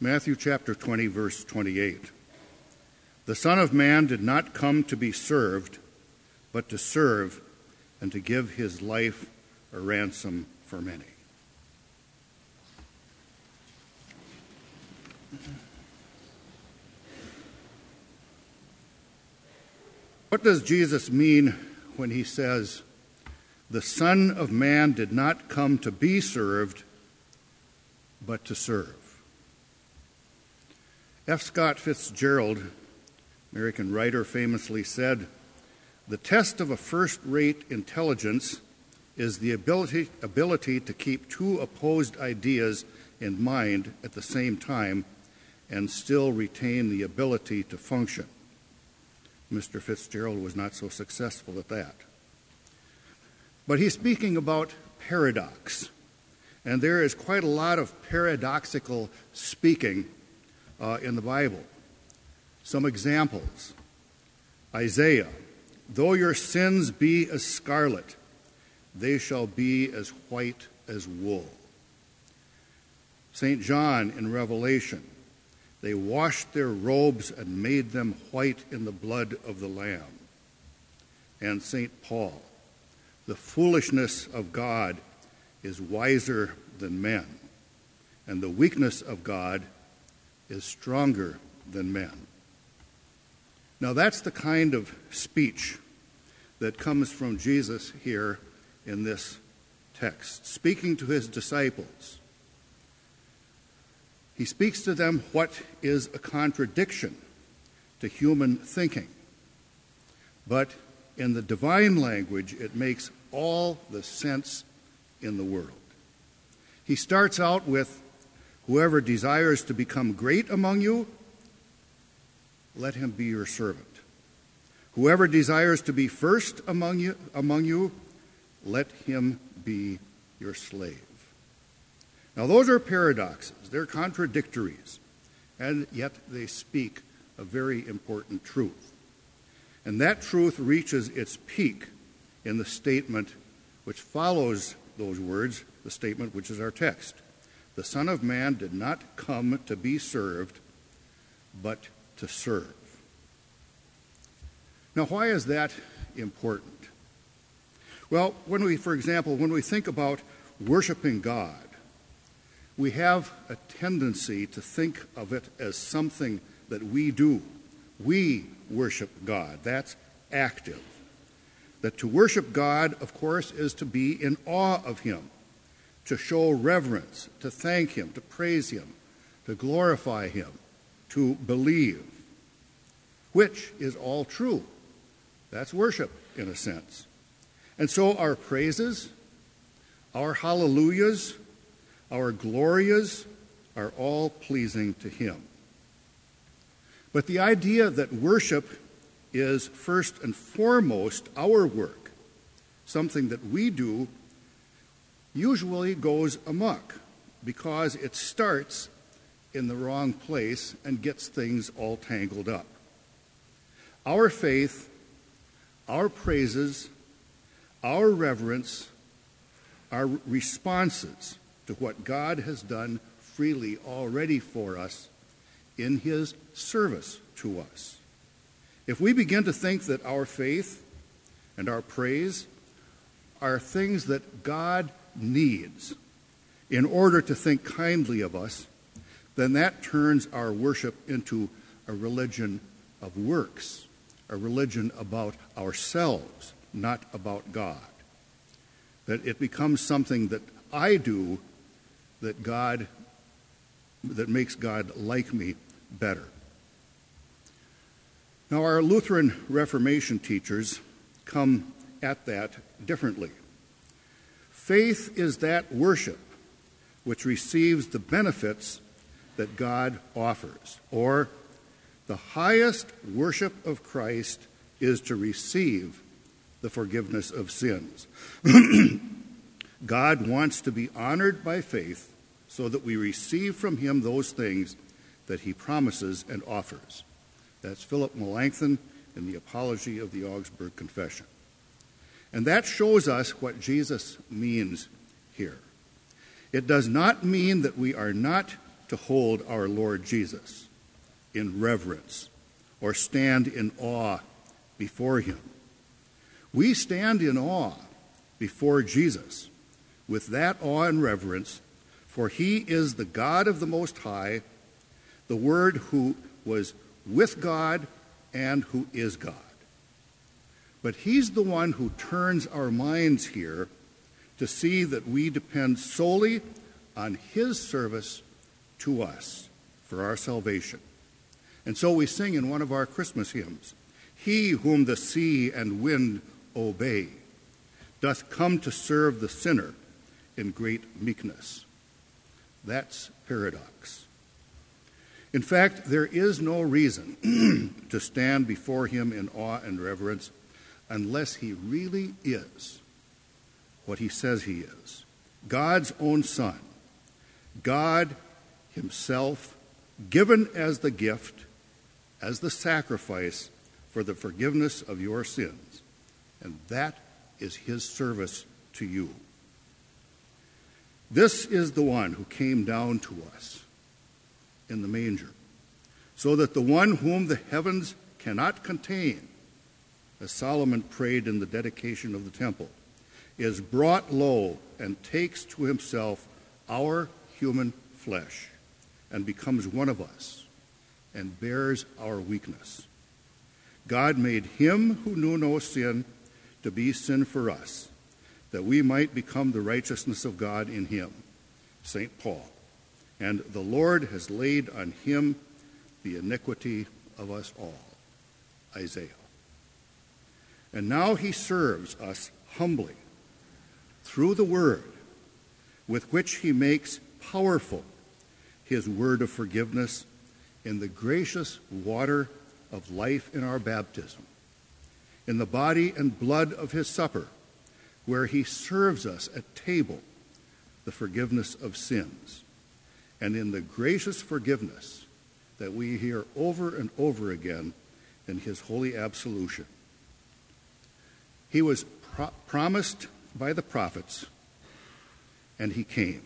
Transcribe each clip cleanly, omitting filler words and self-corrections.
Matthew chapter 20, verse 28. The Son of Man did not come to be served, but to serve and to give his life a ransom for many. What does Jesus mean when he says, the Son of Man did not come to be served, but to serve? F. Scott Fitzgerald, American writer, famously said, the test of a first-rate intelligence is the ability to keep two opposed ideas in mind at the same time and still retain the ability to function. Mr. Fitzgerald was not so successful at that. But he's speaking about paradox, and there is quite a lot of paradoxical speaking in the Bible. Some examples. Isaiah, though your sins be as scarlet, they shall be as white as wool. St. John in Revelation, they washed their robes and made them white in the blood of the Lamb. And St. Paul, the foolishness of God is wiser than men, and the weakness of God is stronger than men. Now that's the kind of speech that comes from Jesus here in this text, speaking to his disciples. He speaks to them what is a contradiction to human thinking. But in the divine language, it makes all the sense in the world. He starts out with, whoever desires to become great among you, let him be your servant. Whoever desires to be first among you, let him be your slave. Now those are paradoxes, they're contradictories, and yet they speak a very important truth. And that truth reaches its peak in the statement which follows those words, the statement which is our text. The Son of Man did not come to be served, but to serve. Now, why is that important? Well, for example, when we think about worshiping God, we have a tendency to think of it as something that we do. We worship God. That's active. That to worship God, of course, is to be in awe of him, to show reverence, to thank him, to praise him, to glorify him, to believe, which is all true. That's worship, in a sense. And so our praises, our hallelujahs, our glorias are all pleasing to him. But the idea that worship is first and foremost our work, something that we do, usually goes amok because it starts in the wrong place and gets things all tangled up. Our faith, our praises, our reverence, our responses to what God has done freely already for us in his service to us. If we begin to think that our faith and our praise are things that God needs in order to think kindly of us, then that turns our worship into a religion of works, a religion about ourselves, not about God. That it becomes something that I do that makes God like me better. Now, our Lutheran Reformation teachers come at that differently. Faith is that worship which receives the benefits that God offers, or the highest worship of Christ is to receive the forgiveness of sins. God wants to be honored by faith so that we receive from him those things that he promises and offers. That's Philip Melanchthon in the Apology of the Augsburg Confession. And that shows us what Jesus means here. It does not mean that we are not to hold our Lord Jesus in reverence or stand in awe before him. We stand in awe before Jesus with that awe and reverence, for he is the God of the Most High, the Word who was with God and who is God. But he's the one who turns our minds here to see that we depend solely on his service to us for our salvation. And so we sing in one of our Christmas hymns, "He whom the sea and wind obey doth come to serve the sinner in great meekness." That's paradox. In fact, there is no reason to stand before him in awe and reverence unless he really is what he says he is, God's own Son, God himself, given as the gift, as the sacrifice for the forgiveness of your sins. And that is his service to you. This is the one who came down to us in the manger, so that the one whom the heavens cannot contain, as Solomon prayed in the dedication of the temple, is brought low and takes to himself our human flesh and becomes one of us and bears our weakness. God made him who knew no sin to be sin for us, that we might become the righteousness of God in him, St. Paul. And the Lord has laid on him the iniquity of us all, Isaiah. And now he serves us humbly through the word with which he makes powerful his word of forgiveness in the gracious water of life in our baptism, in the body and blood of his supper, where he serves us at table the forgiveness of sins, and in the gracious forgiveness that we hear over and over again in his holy absolution. He was promised by the prophets, and he came.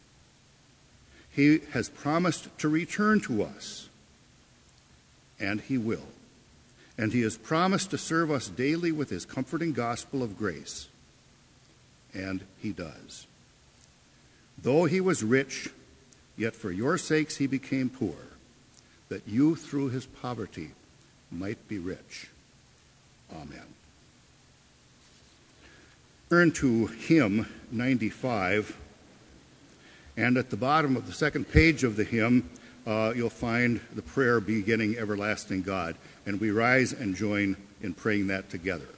He has promised to return to us, and he will. And he has promised to serve us daily with his comforting gospel of grace, and he does. Though he was rich, yet for your sakes he became poor, that you through his poverty might be rich. Amen. Turn to hymn 95, and at the bottom of the second page of the hymn, you'll find the prayer beginning, Everlasting God, and we rise and join in praying that together.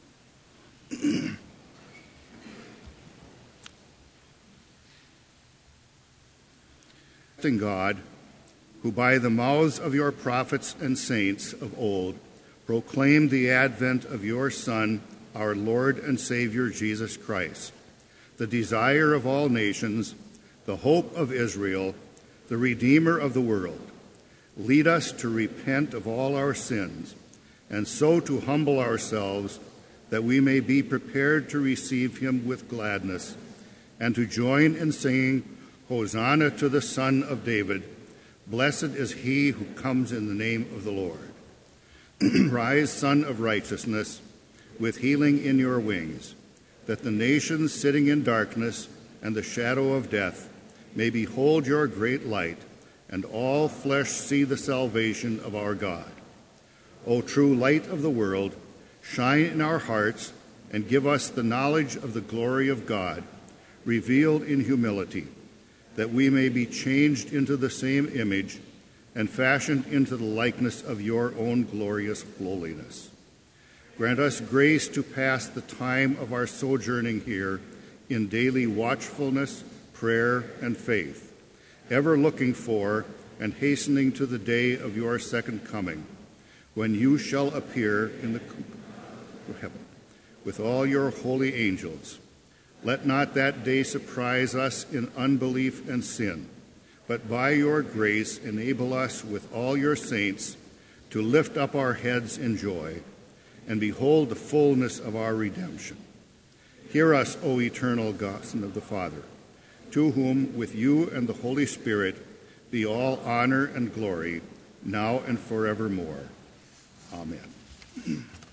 God, who by the mouths of your prophets and saints of old proclaimed the advent of your Son, our Lord and Savior Jesus Christ, the desire of all nations, the hope of Israel, the Redeemer of the world, lead us to repent of all our sins, and so to humble ourselves that we may be prepared to receive him with gladness, and to join in singing, Hosanna to the Son of David. Blessed is he who comes in the name of the Lord. Rise, Son of Righteousness, with healing in your wings, that the nations sitting in darkness and the shadow of death may behold your great light, and all flesh see the salvation of our God. O true light of the world, shine in our hearts and give us the knowledge of the glory of God, revealed in humility, that we may be changed into the same image and fashioned into the likeness of your own glorious lowliness. Grant us grace to pass the time of our sojourning here in daily watchfulness, prayer, and faith, ever looking for and hastening to the day of your second coming, when you shall appear in the heaven with all your holy angels. Let not that day surprise us in unbelief and sin, but by your grace enable us with all your saints to lift up our heads in joy and behold the fullness of our redemption. Hear us, O eternal God, Son of the Father, to whom with you and the Holy Spirit be all honor and glory, now and forevermore. Amen.